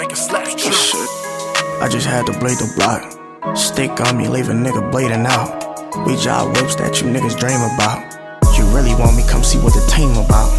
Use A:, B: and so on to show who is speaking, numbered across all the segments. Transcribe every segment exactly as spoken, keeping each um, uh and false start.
A: make a slap trip.
B: Shit. I just had to blade the block. Stick on me, leave a nigga bleeding out. We job whips that you niggas dream about. You really want me, come see what the team about.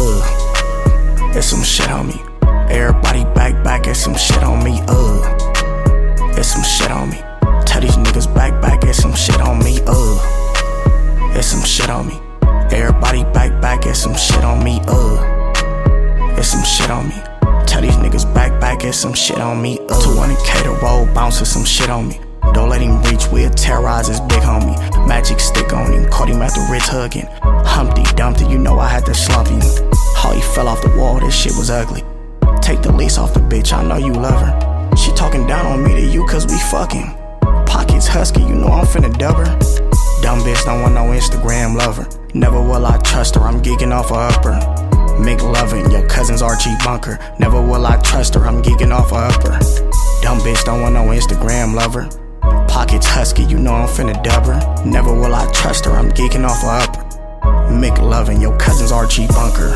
B: Uh, it's some shit on me. Everybody back back, it's some shit on me. Uh, it's some shit on me. Tell these niggas back back, it's some shit on me. Uh, it's some shit on me. Everybody back back, it's some shit on me. Uh, it's some shit on me. Tell these niggas back back, it's some shit on me. Uh, two hundred K to roll, bounce, it's some shit on me. Don't let him reach, we'll terrorize his big homie. Magic stick on him, caught him at the Ritz hugging. Humpty Dumpty, you know I had to slump him. How he fell off the wall, this shit was ugly. Take the lease off the bitch, I know you love her. She talking down on me to you cause we fucking. Pockets husky, you know I'm finna dub her. Dumb bitch don't want no Instagram lover. Never will I trust her, I'm geeking off a upper. McLovin, your cousin's Archie Bunker. Never will I trust her, I'm geeking off a upper. Dumb bitch don't want no Instagram lover. Pockets husky, you know I'm finna dub her. Never will I trust her, I'm geeking off a upper. McLovin, your cousin's Archie Bunker.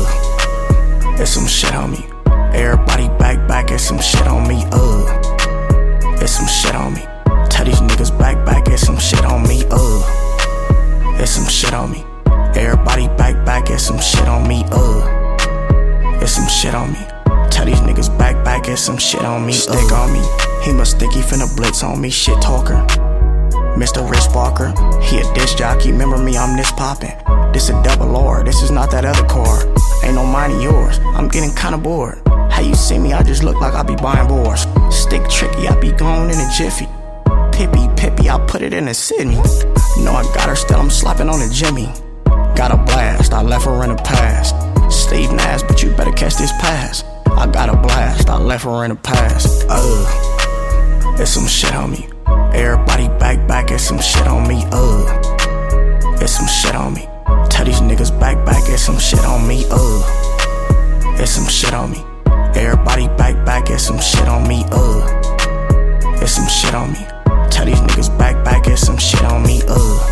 B: Uh, it's some shit on me. Everybody back back, it's some shit on me. Uh, it's some shit on me. Tell these niggas back back, it's some shit on me. Uh, it's some shit on me. Everybody back back, it's some shit on me. Uh, it's some shit on me. Tell these niggas back back, it's some shit on me. Stick on me. He must think he finna blitz on me. Shit talker. Mister Rich Barker. He a disc jockey. Remember me, I'm this poppin'. This a double R. This is not that other car. Ain't no mine of yours. I'm getting kinda bored. How you see me? I just look like I be buying boards. Stick tricky, I be gone in a jiffy. Pippy, pippy, I put it in a Sydney. You know I got her still, I'm slapping on a Jimmy. Got a blast, I left her in the past. Steve Nash, but you better catch this pass. I got a blast, I left her in the past. Uh, it's some shit on me. Everybody back back, it's some shit on me. Uh, it's some shit on me. Tell these niggas back back, it's some shit on me. Uh, it's some shit on me. Everybody back back, it's some shit on me. Uh, it's some shit on me. Tell these niggas back back, it's some shit on me.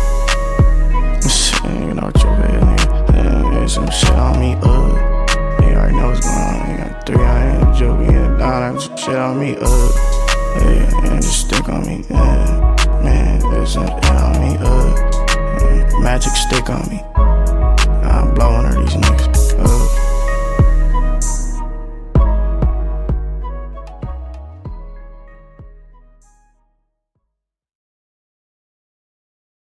B: Uh, shit, you know what your bad nigga. It's some shit on me. Uh. You already know what's going on. You got three hundred joking it down, some shit on me. Uh, yeah, and just stick on me. Yeah, man, there's some shit on me. Uh, yeah, magic stick on me.